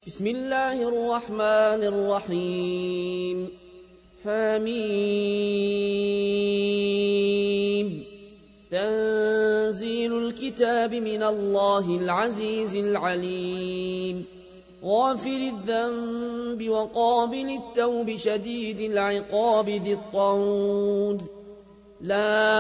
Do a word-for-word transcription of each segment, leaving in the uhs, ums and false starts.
بسم الله الرحمن الرحيم حميم تنزيل الكتاب من الله العزيز العليم غافر الذنب وقابل التوب شديد العقاب ذي الطول لا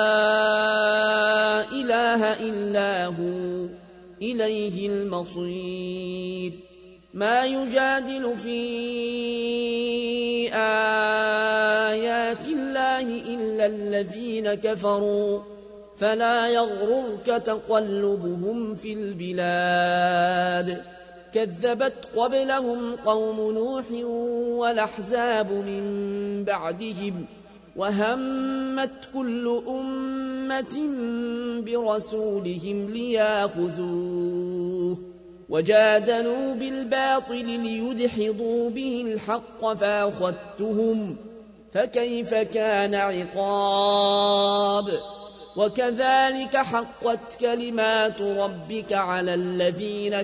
إله إلا هو إليه المصير ما يجادل في آيات الله إلا الذين كفروا فلا يغررك تقلبهم في البلاد كذبت قبلهم قوم نوح والأحزاب من بعدهم وهمت كل أمة برسولهم ليأخذوه وجادلوا بالباطل ليدحضوا به الحق فأخذتهم فكيف كان عقاب وكذلك حقت كلمات ربك على الذين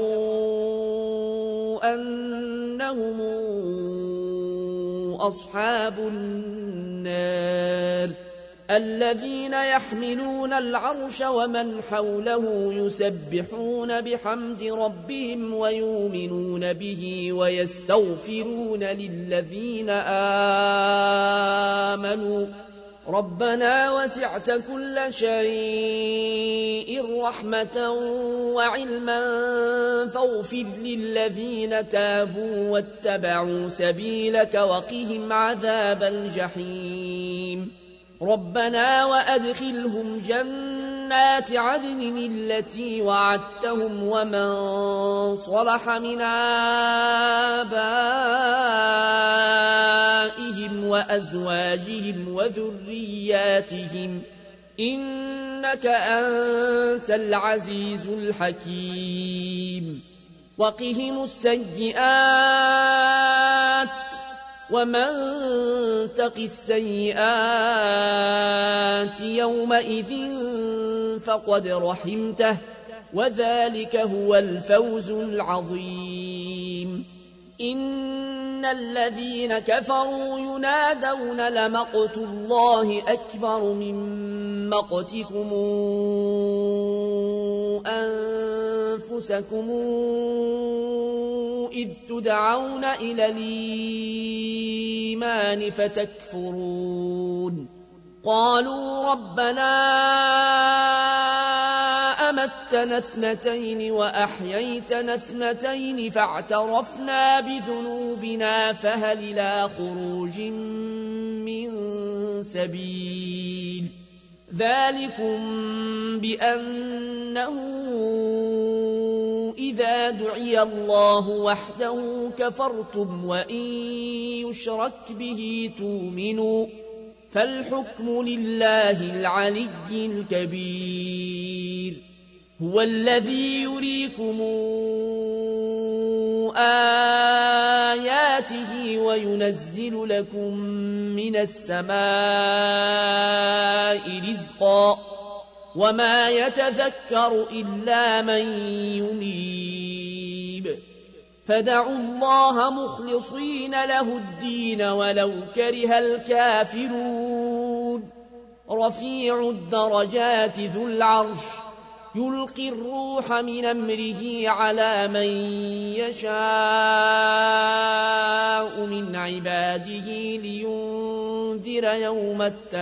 كفروا أنهم أصحاب النار الذين يحملون العرش ومن حوله يسبحون بحمد ربهم ويؤمنون به ويستغفرون للذين آمنوا ربنا وسعت كل شيء رحمة وعلما فاغفر للذين تابوا واتبعوا سبيلك وقهم عذاب الجحيم ربنا وأدخلهم جنات عدن التي وعدتهم ومن صلح من آبائهم وأزواجهم وذرياتهم إنك أنت العزيز الحكيم وقهم السيئات ومن تق السيئات يومئذ فقد رحمته وذلك هو الفوز العظيم إن الذين كفروا ينادون لمقت الله أكبر من مقتكم أنفسكم إذ تدعون إلى الإيمان فتكفرون قالوا ربنا أمتنا اثنتين وأحييتنا اثنتين فاعترفنا بذنوبنا فهل إلى خروج من سبيل ذلكم بأنه إذا دعي الله وحده كفرتم وإن يشرك به تؤمنوا فالحكم لله العلي الكبير هو الذي يريكم آياته وينزل لكم من السماء رزقا وما يتذكر إلا من ينيب فدعوا الله مخلصين له الدين ولو كره الكافرون رفيع الدرجات ذو العرش يلقي الروح من أمره على من يشاء من عباده لينذر يوم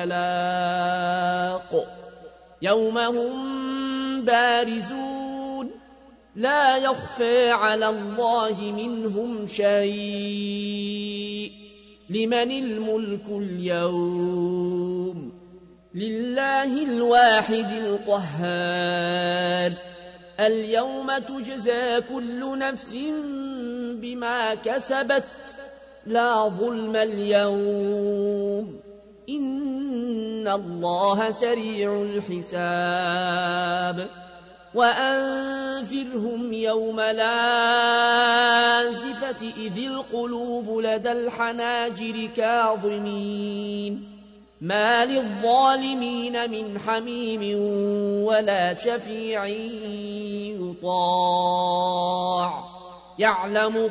التلاق يوم هم بارزون لا يخفى على الله منهم شيء لمن الملك اليوم لله الواحد القهار اليوم تجزى كل نفس بما كسبت لا ظلم اليوم إن الله سريع الحساب وأنذرهم يوم الآزفة إذ القلوب لدى الحناجر كاظمين ما للظالمين من حميم ولا شفيع يطاع يعلم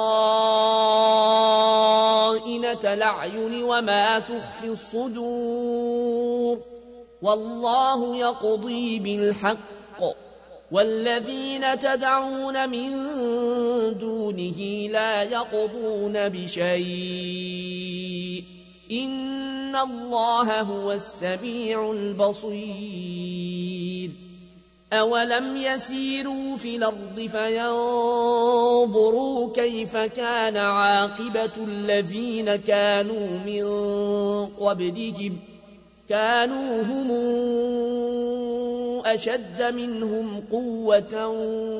خائنة الأعين وما تخفي الصدور والله يقضي بالحق والذين تدعون من دونه لا يقضون بشيء إن الله هو السميع البصير أولم يسيروا في الأرض فينظروا كيف كان عاقبة الذين كانوا من قبلهم كانوا هم أشد منهم قوة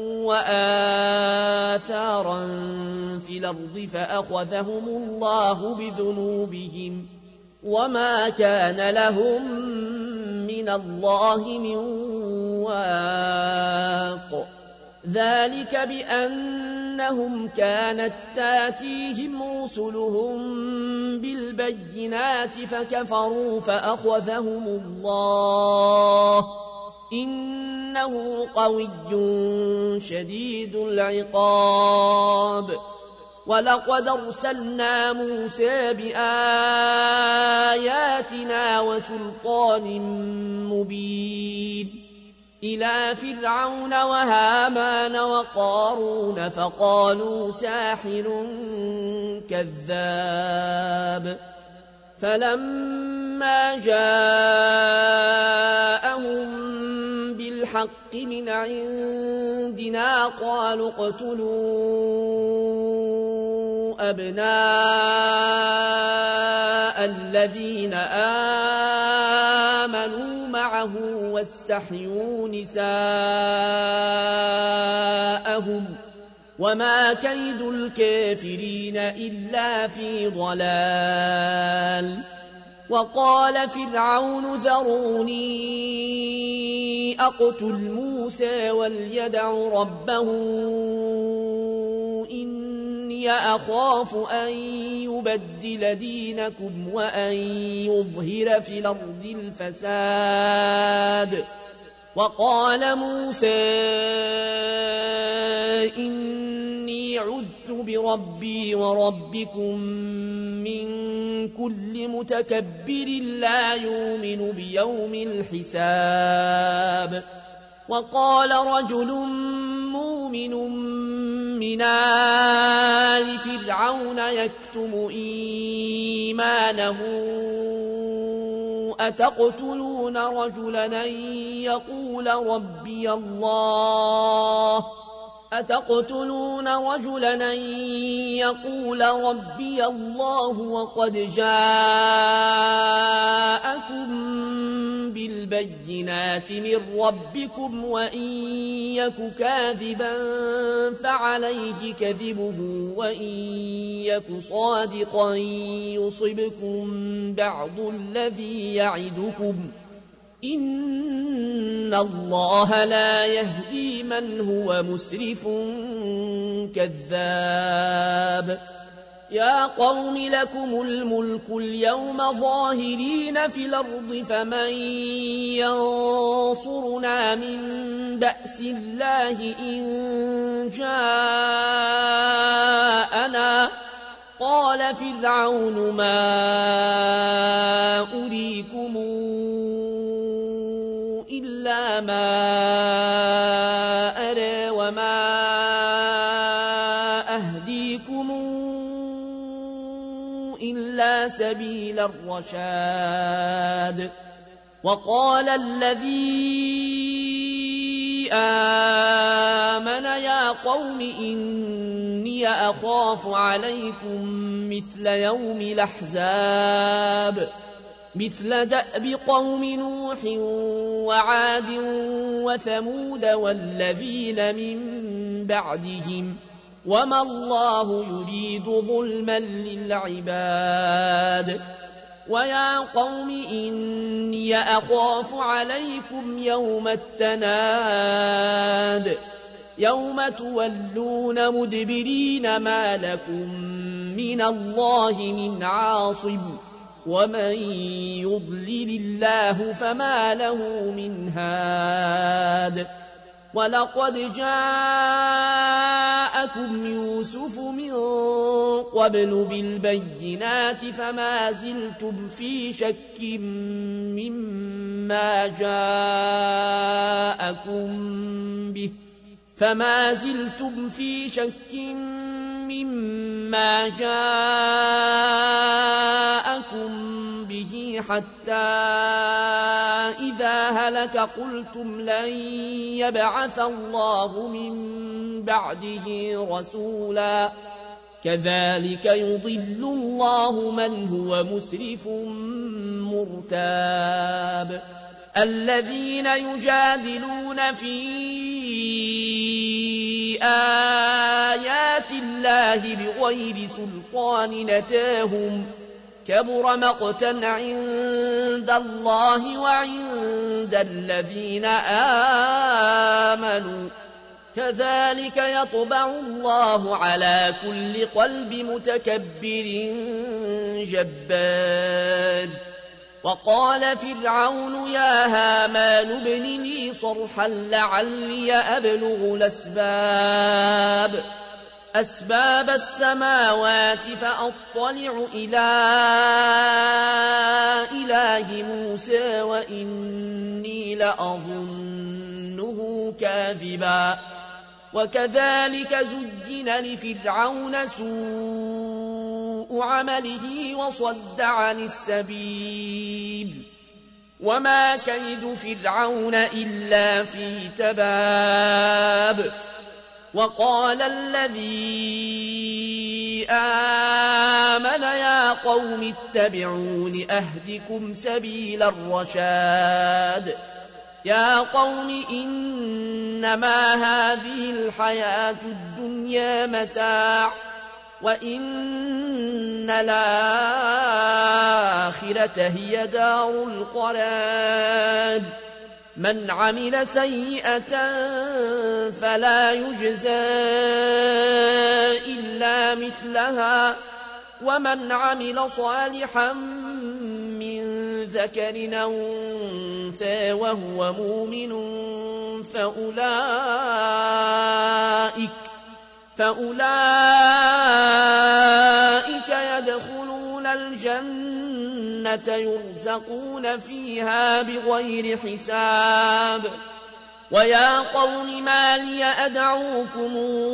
وآثارا في الأرض فأخذهم الله بذنوبهم وما كان لهم من الله من واق ذلك بأنهم كانت تاتيهم رسلهم بالبينات فكفروا فأخذهم الله إنه قوي شديد العقاب ولقد أرسلنا موسى بآياتنا وسلطان مبين إلى فرعون وهامان وقارون فقالوا ساحر كذاب فلما جاءهم بالحق من عندنا قالوا اقتلوا أبناء الذين آمنوا معه واستحيوا نساءهم وما كيد الكافرين إلا في ضلال وقال فرعون ذروني أقتل موسى وليدع ربه إني أخاف أن يبدل دينكم وأن يظهر في الأرض الفساد وقال موسى إني عذت بربي وربكم من كل متكبر لا يؤمن بيوم الحساب وقال رجل مؤمن من آل فرعون يكتم إيمانه أتقتلون رجلا أن يقول ربي الله أتقتلون رجلا أن يقول ربي الله وقد جاءكم بالبينات من ربكم وإن يك كاذبا فعليه كذبه وإن يك صادقا يصبكم بعض الذي يعدكم إن الله لا يهدي من هو مسرف كذاب يا قوم لكم الملك اليوم ظاهرين في الأرض فمن ينصرنا من بأس الله إن جاءنا قال فرعون ما أريكم إلا ما أرى وما أهديكم إلا سبيل الرشاد وقال الذي آمن يا قوم إني أخاف عليكم مثل يوم الأحزاب مثل دأب قوم نوح وعاد وثمود والذين من بعدهم وما الله يريد ظلما للعباد ويا قوم إني أخاف عليكم يوم التناد يوم تولون مدبرين ما لكم من الله من عاصم ومن يضلل الله فما له من هاد ولقد جاءكم يوسف من قبل بالبينات فما زلتم في شك مما جاءكم به فما زلتم في شك مما جاءكم به حتى إذا هلك قلتم لن يبعث الله من بعده رسولا كذلك يضل الله من هو مسرف مرتاب الذين يجادلون في آيات الله بغير سلطان نتاهم كبر مقتا عند الله وعند الذين آمنوا كذلك يطبع الله على كل قلب متكبر جبار وقال فرعون يا هامان ابن لي صرحا لعلي أبلغ الأسباب أسباب السماوات فأطلع إلى إله موسى وإني لأظنه كاذبا وكذلك زين لفرعون سوء عمله وصد عن السبيل وما كيد فرعون إلا في تباب وقال الذي آمن يا قوم اتبعون أهدكم سبيل الرشاد يا قوم إنما هذه الحياة الدنيا متاع وإن الآخرة هي دار القرار من عمل سيئة فلا يجزى إلا مثلها ومن عمل صالحا من ذكر أو أنثى وهو مؤمن فأولئك فأولئك يدخلون الجنة يرزقون فيها بغير حساب ويا قوم ما لي أدعوكم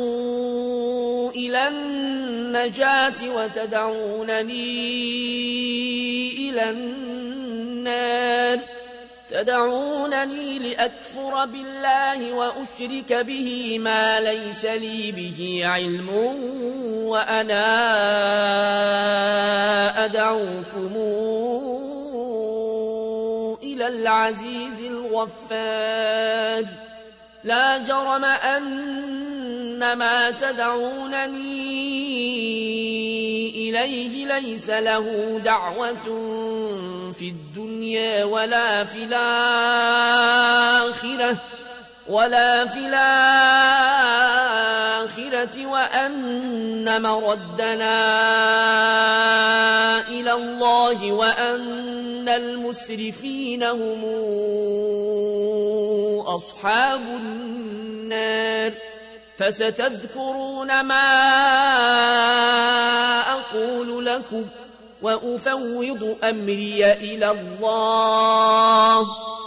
إلى النجاة وتدعونني إلى النار تدعونني لأكفر بالله وأشرك به ما ليس لي به علم وأنا أدعوكم إلى العزيز الغفار لا جرم أن ما تدعونني إليه ليس له دعوة في الدنيا ولا في الآخرة ولا في الآخرة وأن مردنا إلى الله وأن المسرفين هم أصحاب النار فستذكرون ما أقول لكم وأفوض أمري إلى الله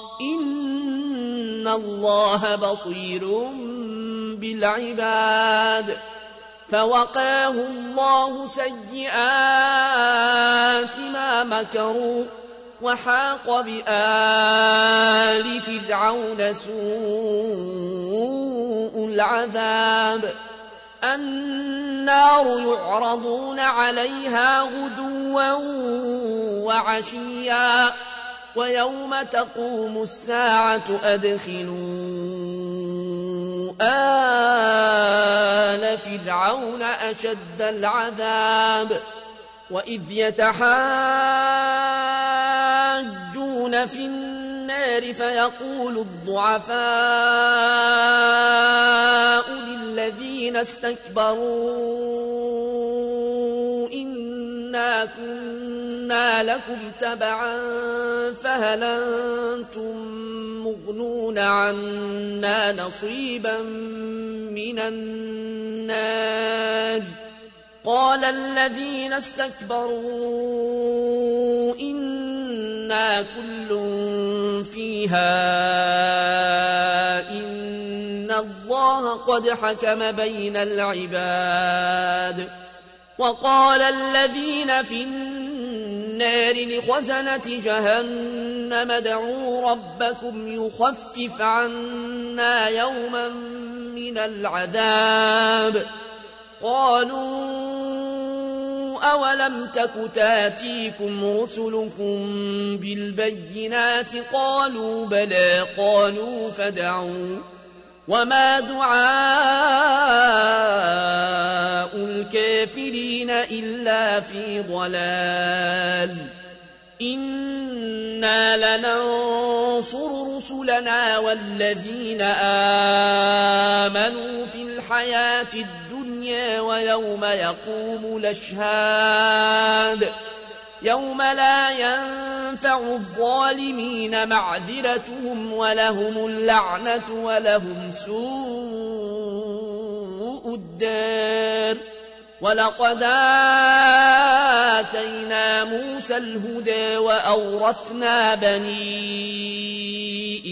إن الله بصير بالعباد فوقاه الله سيئات ما مكروا وحاق بآل فرعون سوء العذاب النار يعرضون عليها غدوا وعشيا ويوم تقوم الساعة أدخلوا آل فرعون أشد العذاب وإذ يتحاجون في النار فيقول الضعفاء للذين استكبروا إنا كنا لكم تبعا فهل أنتم مغنون تأخذون عنا نصيبا من النار قال الذين استكبروا إنا كل فيها إن الله قد حكم بين العباد وقال الذين في النار لخزنة جهنم ادعوا ربكم يخفف عنا يوما من العذاب قالوا أولم تك تاتيكم رسلكم بالبينات قالوا بلى قالوا فادعوا وما دعاء الكافرين إلا في ضلال إنا لننصر رسلنا والذين آمنوا في الحياة الدنيا ويوم يقوم الأشهاد يوم لا ينفع الظالمين معذرتهم ولهم اللعنة ولهم سوء الدار ولقد آتينا موسى الهدى وأورثنا بني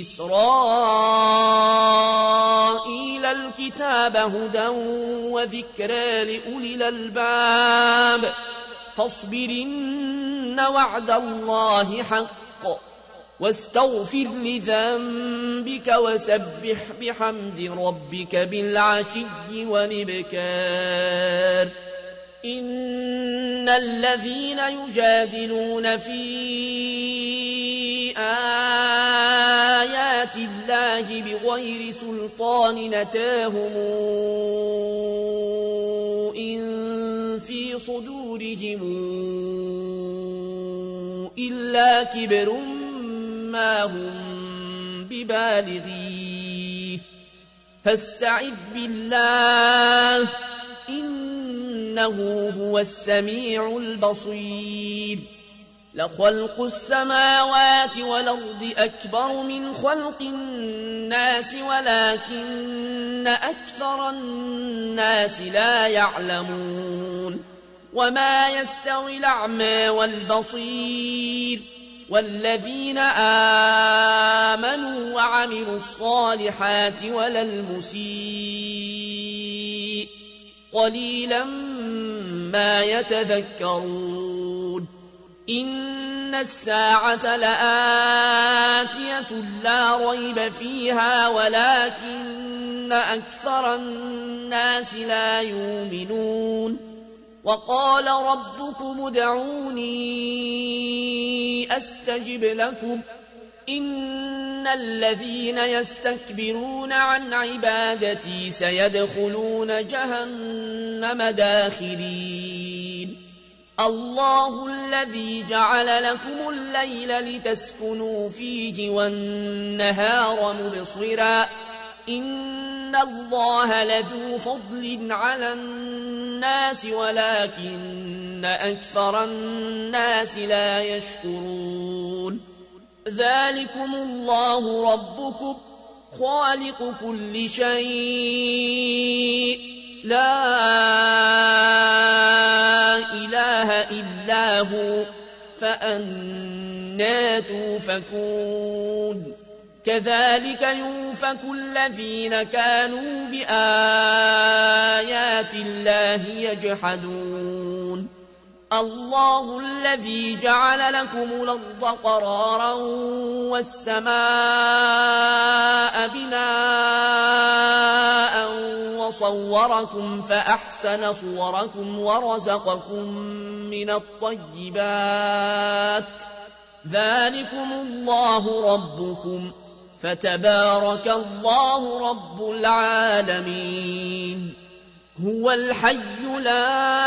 إسرائيل الكتاب هدى وذكرى لأولي الألباب فاصبر إن وعد الله حق واستغفر لذنبك وسبح بحمد ربك بالعشي والإبكار إن الذين يجادلون في آيات الله بغير سلطان أتاهم إن في صدورهم إلا كبر ما هم ببالغيه فاستعذ بالله إنه هو السميع البصير لخلق السماوات والأرض أكبر من خلق الناس ولكن أكثر الناس لا يعلمون وما يستوي الأعمى والبصير والذين آمنوا وعملوا الصالحات ولا المسيء قليلا ما يتذكرون إن الساعة لآتية لا ريب فيها ولكن أكثر الناس لا يؤمنون وقال ربكم ادعوني أستجب لكم إن الذين يستكبرون عن عبادتي سيدخلون جهنم داخرين الله الذي جعل لكم الليل لتسكنوا فيه والنهار مبصرا إن الله لذو فضل على الناس ولكن أكثر الناس لا يشكرون ذلكم الله ربكم خالق كل شيء لا إله إلا هو فأنى توفكون كذلك يؤفك الذين كانوا بآيات الله يجحدون الله الذي جعل لكم الأرض قرارا والسماء بناء وصوركم فأحسن صوركم ورزقكم من الطيبات ذلكم الله ربكم فتبارك الله رب العالمين هو الحي لا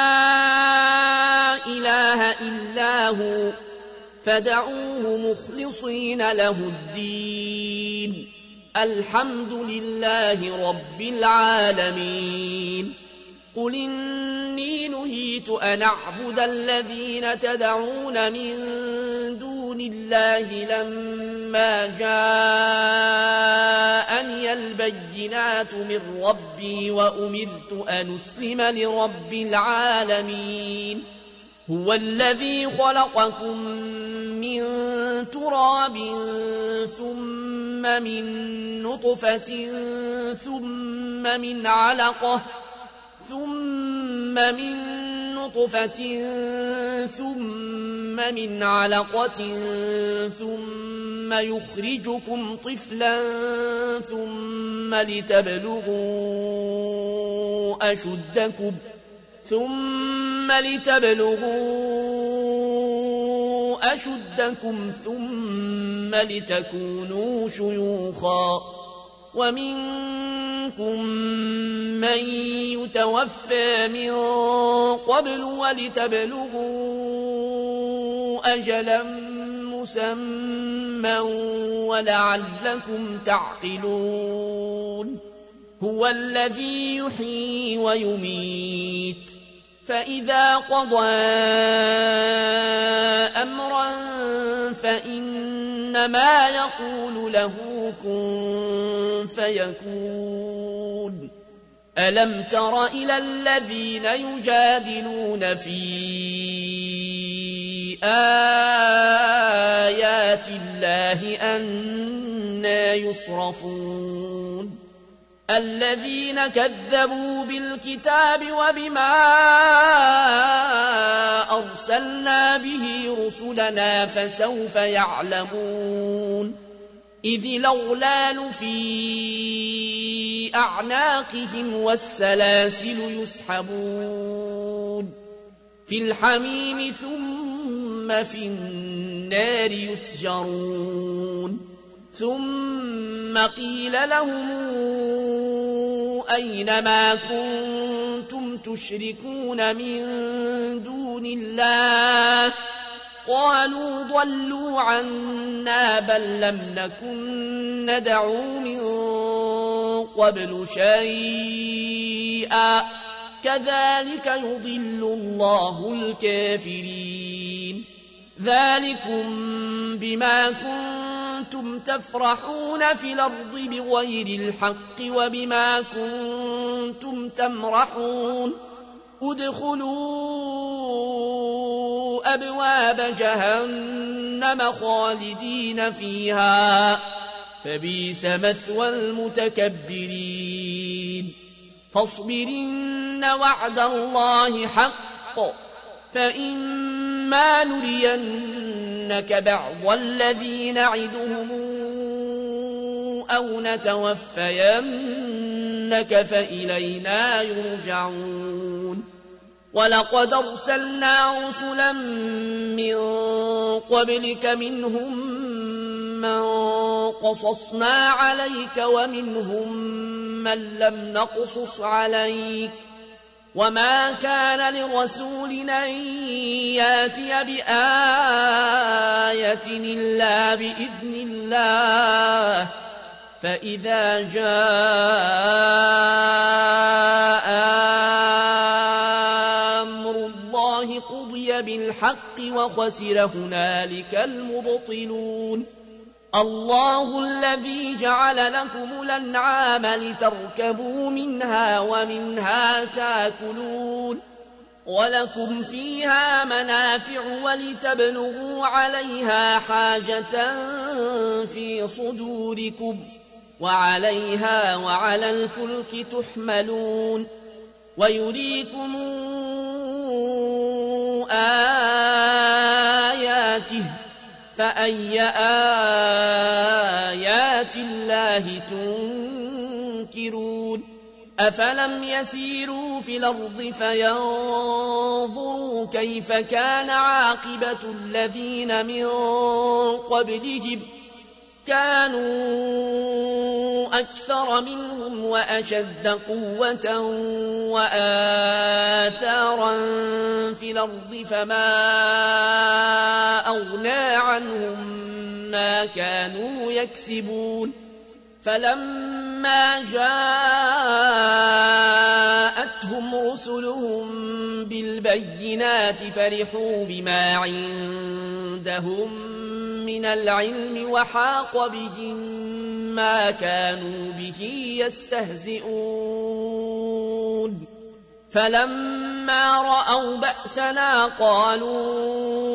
إله إلا هو فدعوه مخلصين له الدين الحمد لله رب العالمين قل إني نهيت أن أعبد الذين تدعون من دون دون الله لما جاءني البينات من ربي وأمرت أن أسلم لرب العالمين هو الذي خلقكم من تراب ثم من نطفة ثم من علقة ثم من نطفة ثم من علقة ثم يخرجكم طفلا ثم لتبلغوا أشدكم ثم لتبلغوا أشدكم ثم لتكونوا شيوخا ومنكم من يتوفى من قبل ولتبلغوا أجلا مسمى ولعلكم تعقلون هو الذي يحيي ويميت فإذا قضى أمرا فإنما يقول له كن فيكون ألم تر إلى الذين يجادلون في آيات الله أنى يصرفون الذين كذبوا بالكتاب وبما أرسلنا به رسلنا فسوف يعلمون إذ الأغلال في أعناقهم والسلاسل يسحبون في الحميم ثم في النار يسجرون ثم قيل لهم أين ما كنتم تشركون من دون الله قالوا ضلوا عنا بل لم نكن ندعو من قبل شيئا كذلك يضل الله الكافرين ذلكم بما كنتم تفرحون في الأرض بغير الحق وبما كنتم تمرحون ادخلوا أبواب جهنم خالدين فيها فبئس مثوى المتكبرين فاصبرن وعد الله حق فإما نرينك بعض الذي نعدهم أو نتوفينك فإلينا يرجعون ولقد أرسلنا رسلا من قبلك منهم من قصصنا عليك ومنهم من لم نقصص عليك وما كان لرسول أن ياتي بآية إلا بإذن الله فإذا جاء أمر الله قضي بالحق وخسر هنالك المبطلون الله الذي جعل لكم الأنعام لتركبوا منها ومنها تاكلون ولكم فيها منافع ولتبلغوا عليها حاجة في صدوركم وعليها وعلى الفلك تحملون ويريكم آياته فأي آيات الله تنكرون أفلم يسيروا في الأرض فينظروا كيف كان عاقبة الذين من قبلهم كانوا أكثر منهم وأشد قوة وآثارا في الأرض فما أغنى عنهم ما كانوا يكسبون فلما جاءت جاءتهم رسلهم بالبينات فرحوا بما عندهم من العلم وحاق بهم ما كانوا به يستهزئون فلما رأوا بأسنا قالوا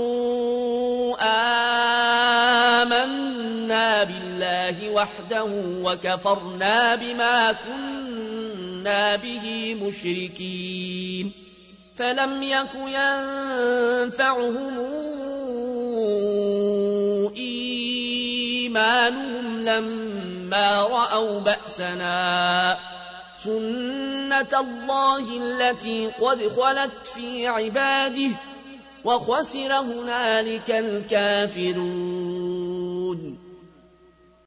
آمنا بالله وحده وكفرنا بما كنا به مشركين فلم يك ينفعهم إيمانهم لما رأوا بأسنا سنة الله التي قد خلت في عباده وخسر هنالك الكافرون